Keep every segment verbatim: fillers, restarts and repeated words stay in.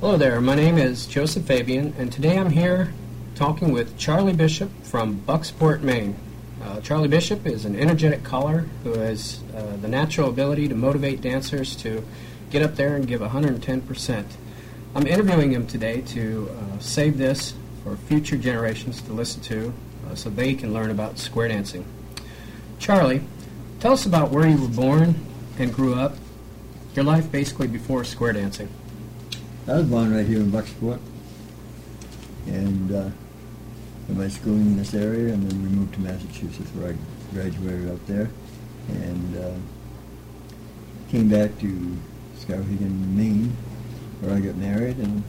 Hello there, my name is Joseph Fabian, and today I'm here talking with Charlie Bishop from Bucksport, Maine. Uh, Charlie Bishop is an energetic caller who has uh, the natural ability to motivate dancers to get up there and give one hundred ten percent. I'm interviewing him today to uh, save this for future generations to listen to uh, so they can learn about square dancing. Charlie, tell us about where you were born and grew up, your life basically before square dancing. I was born right here in Bucksport, and uh, did my schooling in this area, and then we moved to Massachusetts, where I graduated out there, and uh, came back to Skowhegan, Maine, where I got married, and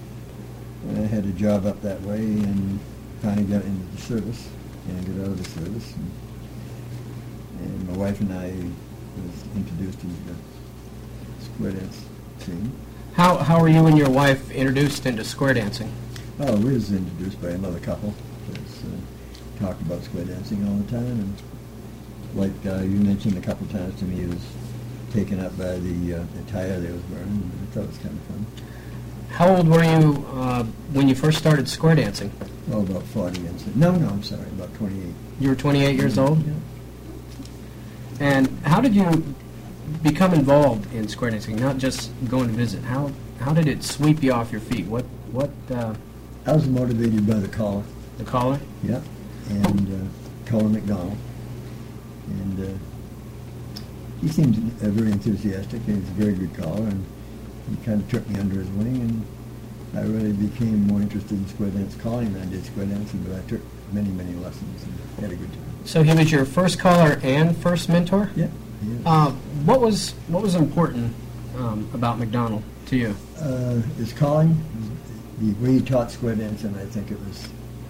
I had a job up that way, and finally got into the service, and got out of the service, and, and my wife and I was introduced into the square dance scene. How how were you and your wife introduced into square dancing? Oh, we was introduced by another couple that uh, talked about square dancing all the time, and like uh, you mentioned a couple times to me, it was taken up by the uh, attire they was wearing, and I thought it was kind of fun. How old were you uh, when you first started square dancing? Oh, about forty and so, no, no, I'm sorry, about twenty-eight. You were twenty-eight years old? Yeah. And how did you become involved in square dancing, not just going to visit? How how did it sweep you off your feet? What what uh, I was motivated by the caller. the caller? Yeah, and uh, Colin McDonald, and uh, he seemed uh, very enthusiastic, and he's a very good caller, and he kind of took me under his wing, and I really became more interested in square dance calling than I did square dancing, but I took many, many lessons and had a good time. So he was your first caller and first mentor? Yeah. yeah. Uh, what was what was important um, about McDonald to you? Uh, his calling, the way he taught square dancing, I think it was,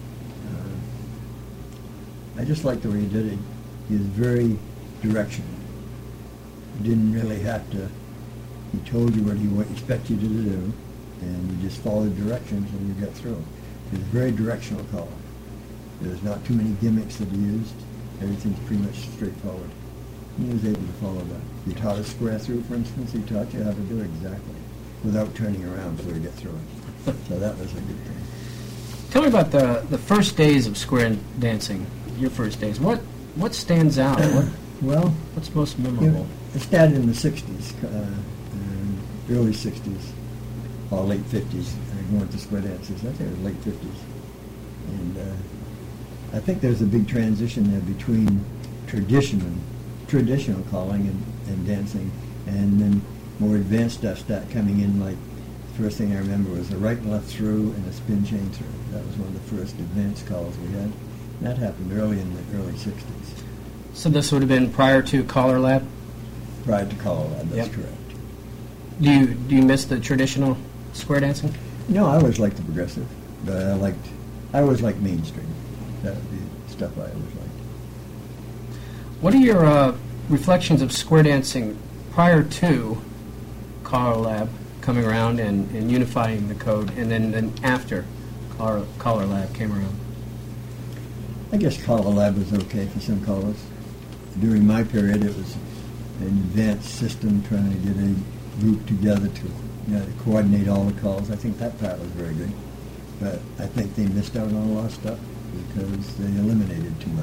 uh, I just liked the way he did it. He was very directional. You didn't really have to, he told you what he wa- expected you to do, and you just followed directions and you got through. He was a very directional caller. There's not too many gimmicks that he used. Everything's pretty much straightforward. He was able to follow that. He taught a square through, for instance. He taught you how to do it exactly without turning around before you get through it. So that was a good thing. Tell me about the the first days of square dancing. Your first days. What what stands out? What Well, what's most you memorable? know, it started in the sixties, uh, um, early sixties, or late fifties. I went to square dances. I think it was late fifties. And uh, I think there's a big transition there between tradition and traditional calling and, and dancing, and then more advanced stuff start coming in. Like the first thing I remember was a right and left through and a spin chain through. That was one of the first advanced calls we had. And that happened early in the early sixties. So this would have been prior to Collar Lab? Prior to Colorado, that's Yep. correct. Do you do you miss the traditional square dancing? No, I always liked the progressive, but I liked, I always liked mainstream. That would be stuff I always liked. What are your uh, reflections of square dancing prior to Collar Lab coming around and, and unifying the code, and then, then after Collar, Collar Lab came around? I guess Color Lab was okay for some callers. During my period, it was an advanced system trying to get a group together to, you know, to coordinate all the calls. I think that part was very good. But I think they missed out on a lot of stuff because they eliminated too much.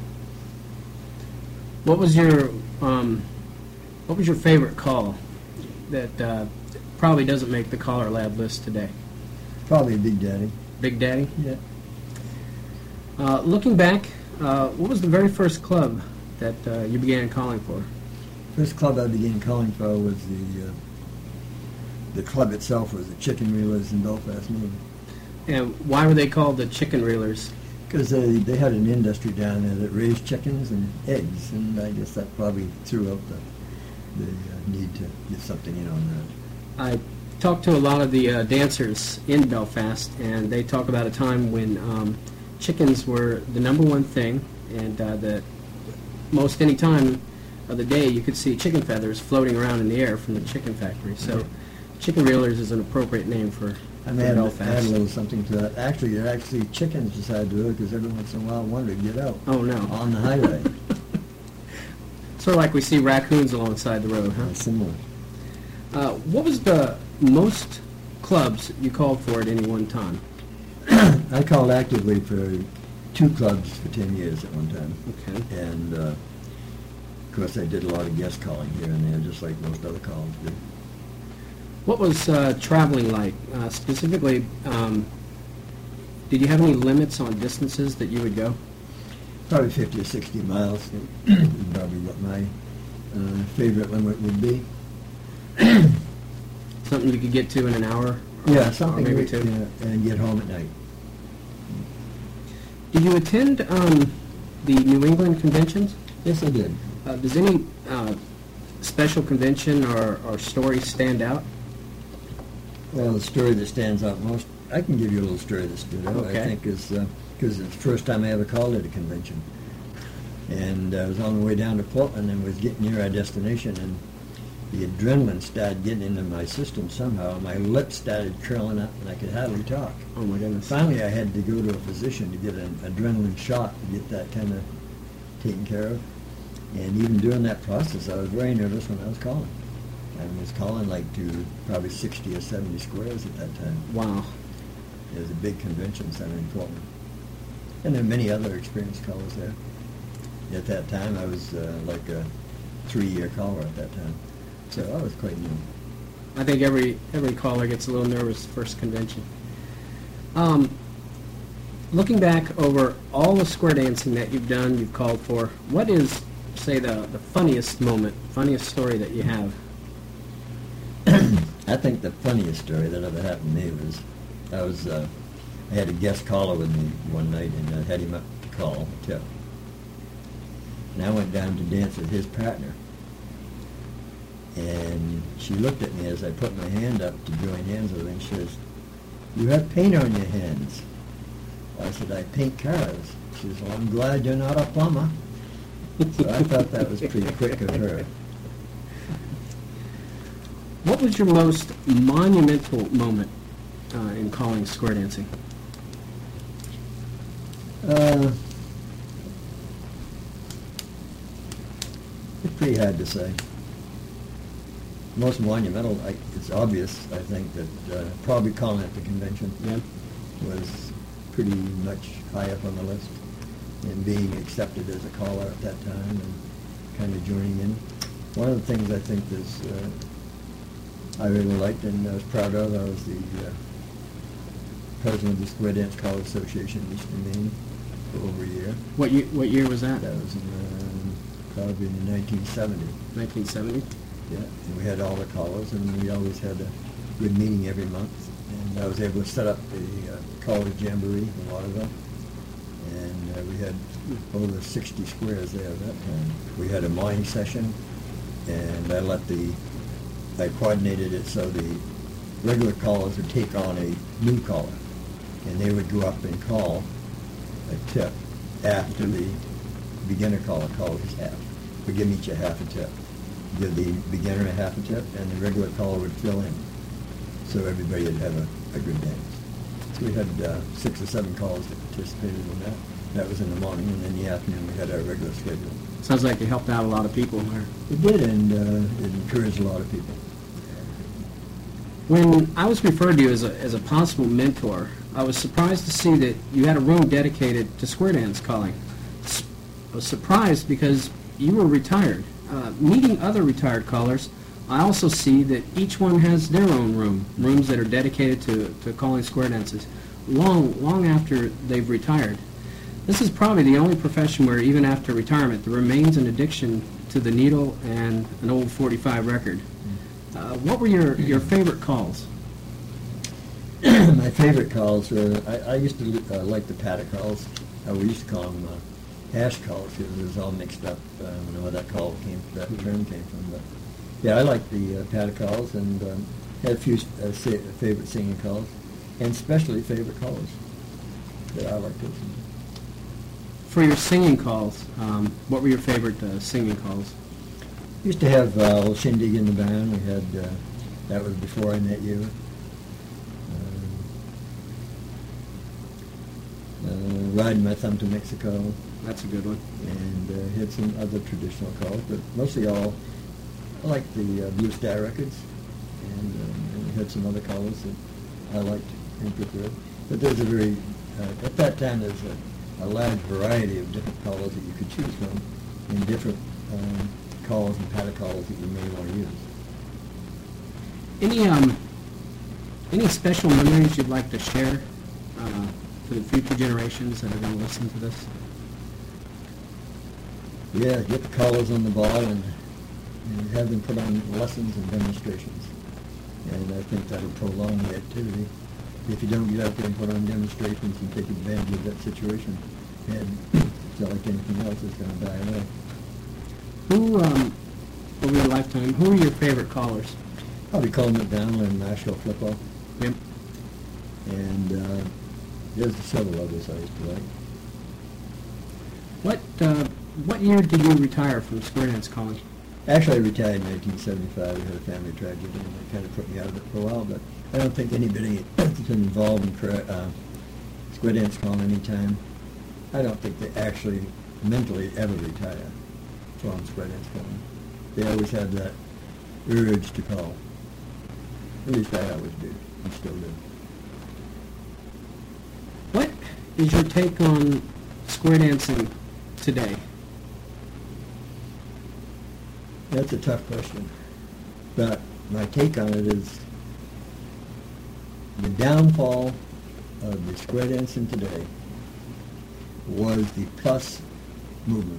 What was your um, what was your favorite call that uh, probably doesn't make the Collar Lab list today? Probably Big Daddy. Big Daddy? Yeah. Uh, looking back, uh, what was the very first club that uh, you began calling for? First club I began calling for was the uh, the club itself was the Chicken Reelers in Belfast, Maine. And why were they called the Chicken Reelers? Because they, they had an industry down there that raised chickens and eggs, and I guess that probably threw out the, the uh, need to get something in on that. I talked to a lot of the uh, dancers in Belfast, and they talk about a time when um, chickens were the number one thing, and uh, that most any time of the day you could see chicken feathers floating around in the air from the chicken factory. So Chicken Reelers is an appropriate name for, I for may add, Belfast. add a little something to that. Actually, they're actually chickens decided to do it because every once in a while one would get out Oh, no. on the highway. Sort of like we see raccoons alongside the road, huh? Uh, similar. Uh, what was the most clubs you called for at any one time? I called actively for two clubs for ten years at one time. Okay. And, uh, of course, I did a lot of guest calling here and there, just like most other callers do. What was uh, traveling like? Uh, specifically, um, did you have any limits on distances that you would go? Probably fifty or sixty miles is probably what my uh, favorite limit would be. Something you could get to in an hour? Or, Yeah, something or maybe we- two? yeah, and get home at night. Did you attend um, the New England conventions? Yes, I did. Uh, does any uh, special convention or, or story stand out? Well, the story that stands out most, I can give you a little story that stood out, Okay. I think, is because it's the first time I ever called at a convention. And I was on the way down to Portland and was getting near our destination, and the adrenaline started getting into my system somehow. My lips started curling up, and I could hardly talk. Oh my goodness. Finally, I had to go to a physician to get an adrenaline shot to get that kind of taken care of. And even during that process, I was very nervous when I was calling. I was calling like to probably sixty or seventy squares at that time. Wow. It was a big convention center in Portland. And there are many other experienced callers there. At that time, I was uh, like a three-year caller at that time. So I was quite new. I think every every caller gets a little nervous first convention. Um, looking back over all the square dancing that you've done, you've called for, what is, say, the, the funniest moment, funniest story that you have? I think the funniest story that ever happened to me was I was uh, I had a guest caller with me one night, and I had him up to call a tip. And I went down to dance with his partner. And she looked at me as I put my hand up to join hands with her, and she says, "You have paint on your hands." I said, "I paint cars." She says, "Well, I'm glad you're not a plumber." So I thought that was pretty quick of her. What was your most monumental moment uh, in calling square dancing? Uh, it's pretty hard to say. Most monumental, I, it's obvious, I think, that uh, probably calling at the convention Yeah. was pretty much high up on the list, and being accepted as a caller at that time and kind of joining in. One of the things I think is uh, I really liked and I was proud of, I was the uh, president of the Square Dance College Association in Eastern Maine for over a year. What year, what year was that? That was in, um, probably in nineteen seventy. nineteen seventy? Yeah, and we had all the callers, and we always had a good meeting every month. And I was able to set up the uh, college jamboree in Waterville, and uh, we had over sixty squares there at that time. We had a morning session, and I let the, I coordinated it so the regular callers would take on a new caller, and they would go up and call a tip after the beginner caller called his half. We give them each a half a tip. Give the beginner a half a tip, and the regular caller would fill in. So everybody would have a, a good dance. So we had uh, six or seven callers that participated in that. That was in the morning, and in the afternoon we had our regular schedule. Sounds like it helped out a lot of people there. It did, and uh, it encouraged a lot of people. When I was referred to you as a, as a possible mentor, I was surprised to see that you had a room dedicated to square dance calling. S- I was surprised because you were retired. Uh, meeting other retired callers, I also see that each one has their own room, rooms that are dedicated to, to calling square dances, long, long after they've retired. This is probably the only profession where, even after retirement, there remains an addiction to the needle and an old forty-five record. Uh, what were your, your favorite calls? My favorite calls were, I, I used to uh, like the paddock calls. Uh, we used to call them uh, hash calls because it was all mixed up. Uh, I don't know where that call came, that term came from, but yeah, I liked the uh, paddock calls, and um, had a few uh, sa- favorite singing calls, and especially favorite callers that I liked to listen to. For your singing calls, um, what were your favorite uh, singing calls? Used to have uh, old Shindig in the band. We had, uh, that was before I met you. Uh, uh, Riding My Thumb to Mexico, That's a good one. and uh, had some other traditional calls, but mostly all, I liked the uh, Blue Star records, and, um, and we had some other callers that I liked and preferred. But there's a very, uh, at that time, there's a, a large variety of different collars that you could choose from, and different um, collars and paddle collars that you may want to use. Any um, any special memories you'd like to share uh, for the future generations that are going to listen to this? Yeah, get the collars on the ball and, and have them put on lessons and demonstrations. And I think that'll prolong the activity. If you don't get out there and put on demonstrations and take advantage of that situation, and it's not like anything else, it's going to die away. Who, um, over your lifetime, who are your favorite callers? Probably Colin McDonald and Marshall Flippo. Yep. And uh, there's several others I used to like. What uh, what year did you retire from square dance calling? Actually, I retired in nineteen seventy-five. I had a family tragedy, and it kind of put me out of it for a while. But I don't think anybody that's been involved in uh, square dance calling any time, I don't think they actually mentally ever retire from square dance calling. They always have that urge to call. At least I always did, and still do. What is your take on square dancing today? That's a tough question. But my take on it is the downfall of the square dancing today was the plus movement.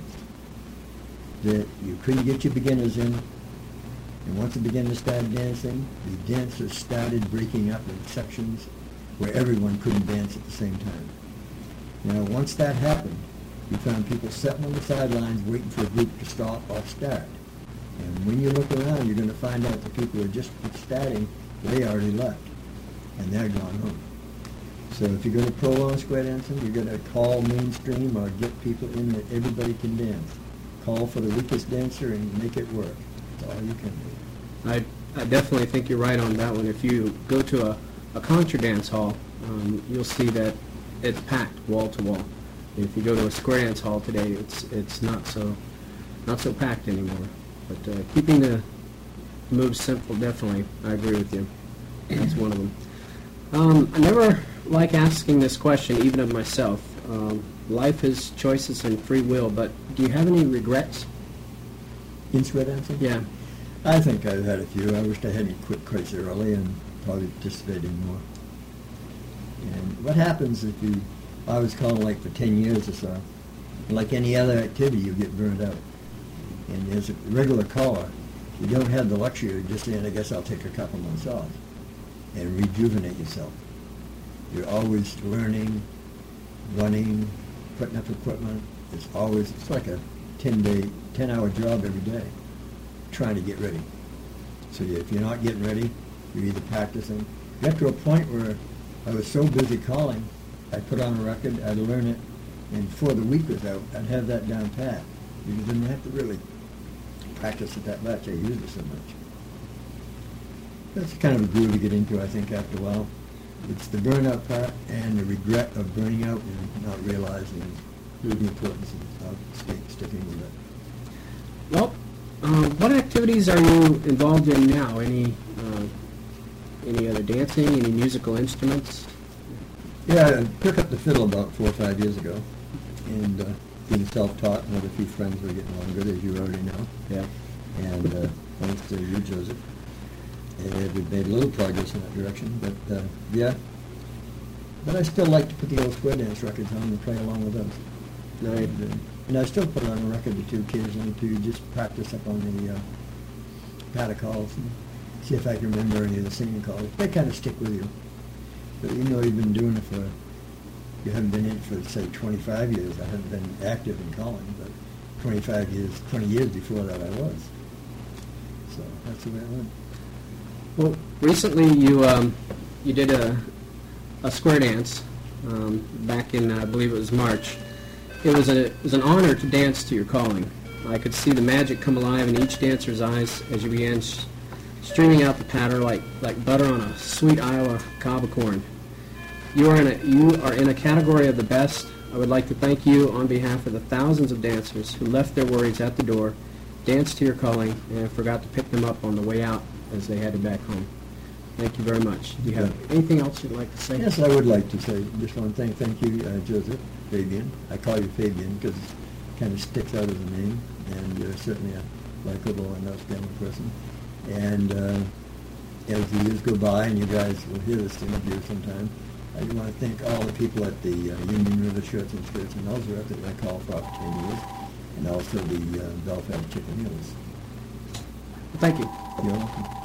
That you couldn't get your beginners in, and once the beginners started dancing, the dancers started breaking up in sections where everyone couldn't dance at the same time. Now, once that happened, you found people sitting on the sidelines waiting for a group to stop or start. And when you look around, you're going to find out the people who are just starting, they already left, and they're gone home. So if you're going to prolong square dancing, you're going to call mainstream or get people in that everybody can dance. Call for the weakest dancer and make it work. That's all you can do. I, I definitely think you're right on that one. If you go to a, a contra dance hall, um, you'll see that it's packed wall to wall. If you go to a square dance hall today, it's it's not so not so packed anymore. But uh, keeping the moves simple, definitely, I agree with you. That's one of them. Um, I never like asking this question, even of myself. Um, life is choices and free will, but do you have any regrets? In square dancing? Yeah. I think I've had a few. I wished I hadn't quit quite so early and probably participated more. And what happens if you, I was calling like for ten years or so, like any other activity, you get burned out. And as a regular caller, you don't have the luxury of just saying, I guess I'll take a couple months off and rejuvenate yourself. You're always learning, running, putting up equipment. It's always, it's like a ten-day, ten-hour job every day, trying to get ready. So if you're not getting ready, you're either practicing. Got to a point where I was so busy calling, I'd put on a record, I'd learn it, and before the week was out, I'd have that down pat. You didn't have to really practice it that much. I used it so much. That's kind of a groove to get into, I think, after a while. It's the burnout part and the regret of burning out and not realizing the importance of stick, sticking with it. Well, uh, what activities are you involved in now? Any uh, any other dancing? Any musical instruments? Yeah, I picked up the fiddle about four or five years ago, and uh, being self-taught, and with a few friends were getting along good, as you already know. Yeah. And uh, thanks to you, Joseph. And we've made a little progress in that direction, but uh, yeah. But I still like to put the old square dance records on and play along with those. Right. And, uh, and I still put on a record or two occasionally to just practice up on the uh, patter calls and see if I can remember any of the singing calls. They kind of stick with you. But even though you've been doing it for, you haven't been in it for, say, twenty-five years. I haven't been active in calling, but twenty-five years, twenty years before that I was. So that's the way I went. Well, recently you um, you did a a square dance um, back in uh, I believe it was March. It was a it was an honor to dance to your calling. I could see the magic come alive in each dancer's eyes as you began sh- streaming out the patter like, like butter on a sweet Iowa cob of corn. You are in a you are in a category of the best. I would like to thank you on behalf of the thousands of dancers who left their worries at the door, danced to your calling, and forgot to pick them up on the way out as they headed back home. Thank you very much. Do you have Yeah. anything else you'd like to say? Yes, I would like to say just one thing. Thank you, uh, Joseph Fabian. I call you Fabian because it kind of sticks out as a name, and you're certainly a likable and outstanding person. And uh, as the years go by, and you guys will hear this interview sometime, I want to thank all the people at the uh, Union River Shirts and Skirts in Ellsworth that I call for opportunities, and also the uh, Belfast Chicken Meals. Thank you. You're welcome.